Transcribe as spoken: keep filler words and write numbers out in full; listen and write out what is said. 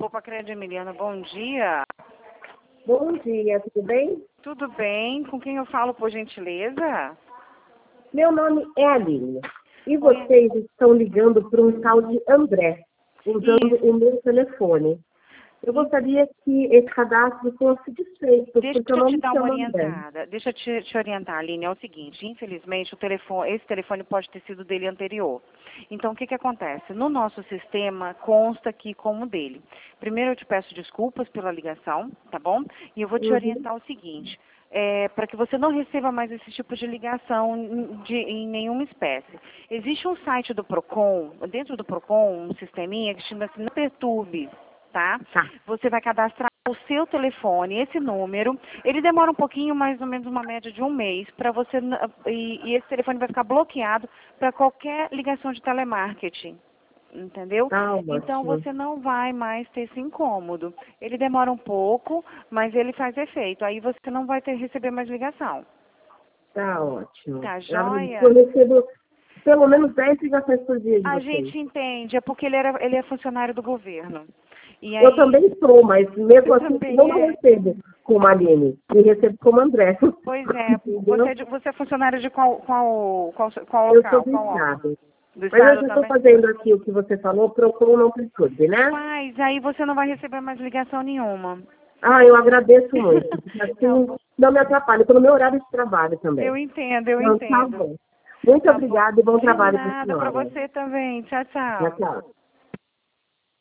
Copa Crédito Emiliano, bom dia. Bom dia, tudo bem? Tudo bem? Com quem eu falo, por gentileza? Meu nome é Aline. E Oi. vocês estão ligando para um tal de André, usando Isso. o meu telefone. Eu gostaria que esse cadastro fosse desfeito, Deixa porque eu eu não te me dar uma chamo André. orientada. Deixa eu te, te orientar, Aline. É o seguinte, infelizmente, o telefone, esse telefone pode ter sido dele anterior. Então, o que, que acontece? No nosso sistema, consta aqui como dele. Primeiro, eu te peço desculpas pela ligação, tá bom? E eu vou te Uhum. orientar o seguinte. É, para que você não receba mais esse tipo de ligação de, em nenhuma espécie. Existe um site do Procon, dentro do Procon, um sisteminha que chama-se Não Perturbe, tá? Tá. Você vai cadastrar o seu telefone, esse número. Ele demora um pouquinho, mais ou menos uma média de um mês, para você e, e esse telefone vai ficar bloqueado para qualquer ligação de telemarketing. Entendeu? Tá Então ótimo. você não vai mais ter esse incômodo. Ele demora um pouco, mas ele faz efeito. Aí você não vai ter receber mais ligação. Tá ótimo. Tá Eu joia? recebo pelo menos dez ligações por dia de A vocês. gente entende, é porque ele, era, ele é funcionário do governo. E Eu aí, também sou, mas mesmo você assim também não é. recebo como Aline, me recebo como André. Pois é, você Entendeu? é, de- você é funcionário de qual, qual, qual, qual Eu sou local, do qual órgão? Estado. Do Mas eu Estado já estou também? fazendo aqui o que você falou, procuro não perturbe, né? Mas aí você não vai receber mais ligação nenhuma. Ah, eu agradeço muito. Porque Tá assim bom. não me atrapalha, pelo meu horário de trabalho também. Eu entendo, eu Então, tá entendo. bom. Muito Tá bom. obrigada e bom De trabalho para a nada, pra senhora. você também. Tchau, Tchau, tchau. tchau.